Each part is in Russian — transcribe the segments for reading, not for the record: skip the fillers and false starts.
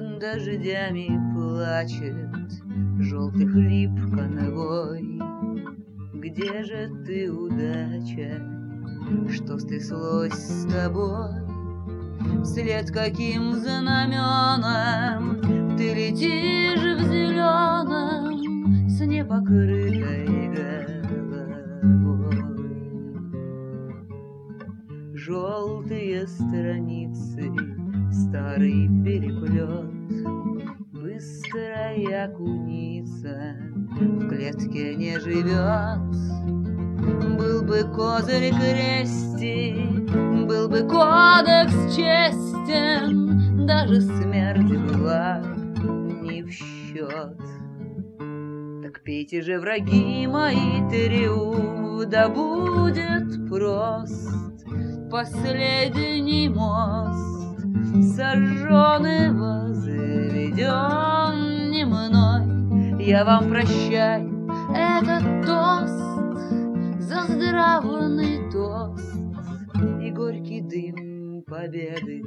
Дождями плачет желтый хлеб конвой. Где же ты, удача? Что стряслось с тобой? Вслед каким знаменам ты летишь в зеленом с непокрытой головой? Желтые страницы, старый переплет, быстрая куница в клетке не живет. Был бы козырь крестик, был бы кодекс честен, даже смерть была не в счет. Так пейте же, враги мои, триумф, да будет прост последний мост, сожженный, возведен не мной. Я вам прощаю этот тост за здравный тост и горький дым победы.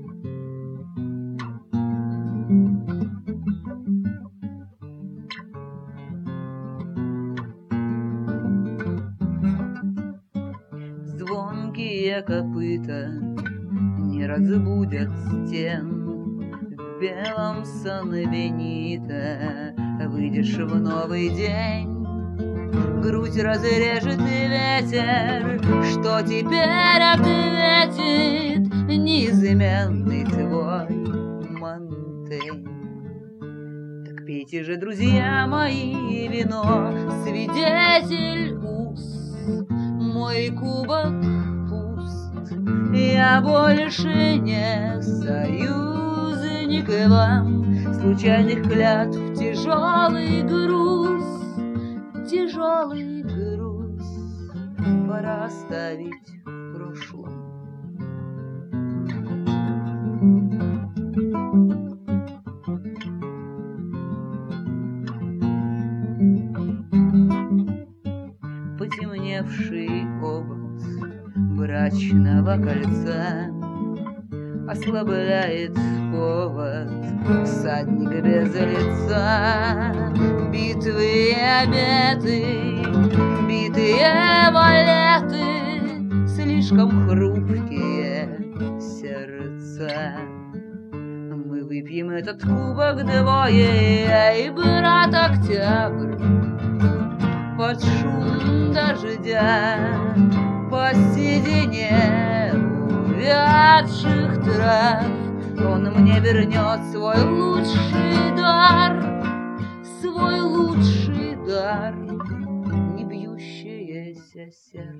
Звонкие копыта не разбудят стен. В белом санбенита выйдешь в новый день. Грудь разрежет ветер, что теперь ответит неизменный твой Монтень. Так пейте же, друзья мои, вино, свидетель уст, мой кубок пуст. Я больше не союзник вам, случайных клятв тяжелый груз. Тяжелый груз пора оставить в прошлом. Потемневший обод брачного кольца ослабляет повод, всадник без лица. Битвы и обеты, битые валеты, слишком хрупкие сердца. Мы выпьем этот кубок двое, эй, брат Октябрь, под шум дождя, по седине увядших трав. Он мне вернет свой лучший дар, свой лучший дар, не бьющееся сердце.